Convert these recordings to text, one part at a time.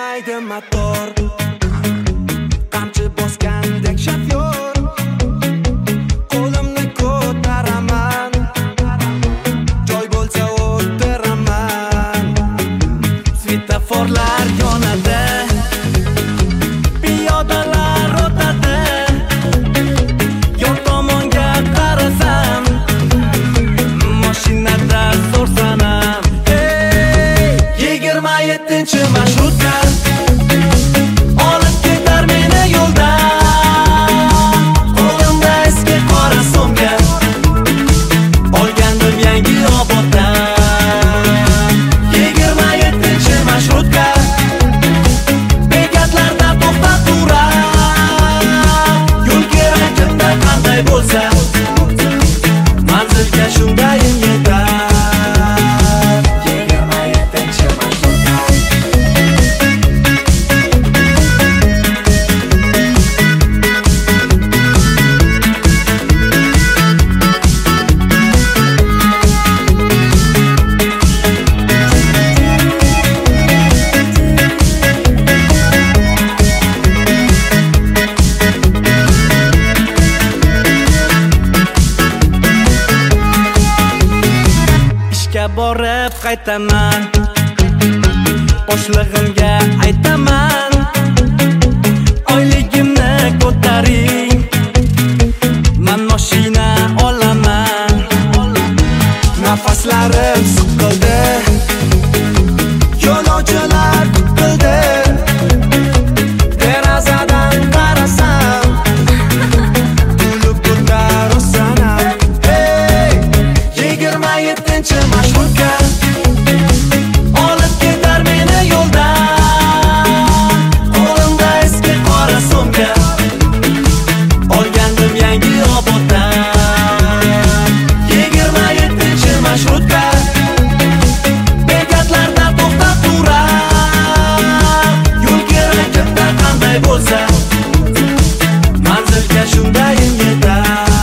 O'ynaydi motor, qamchi bosgandek shofyor, qo'limni ko'taraman, joy bo'lsa o'tiraman. Svetoforlar yonadi, piyodalar o'tadi, yon tomonga qarasam, mashinada so'rsanam. 27-chi marshrutka olib ketar meni yo'ldan. Qo'limda eski qora so'mga olgandim yangi oboddan. 27-chi marshrutka bekatlarda to'xtab turar. Yo'l kerak kimda qanday bo'lsa, manzilga shundayin yetar. Borib qaytaman, boshlig'imga aytaman, oyligimni ko'taring, men mashina olaman. Nafaslarim siqildi, yo'lovchilar qildi, derazadan qarasam, kulib ko'tarsanam. 27-chi marshrutka olib ketar meni yo'ldan. Qo'limda eski qora so'mga olgandim yangi oboddan. 27-chi marshrutka bekatlarda to'xtab turar. Yo'l kerak kimda qanday bo'lsa, manzilga shundayin yetar.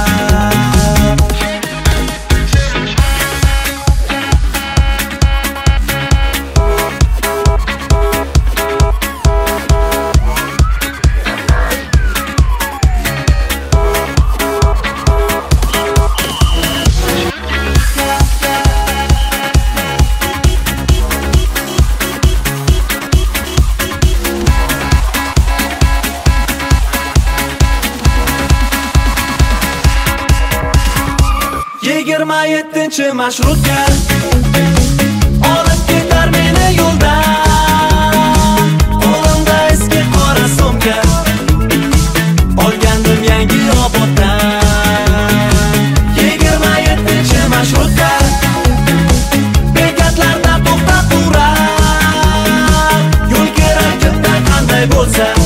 Yigirma yettinchi marshrutka olib ketar meni yo'ldan. Qo'limda eski qora so'mga olgandim yangi oboddan. 27-chi marshrutka bekatlarda to'xtab turar. Yo'l kerak kimda qanday bo'lsa,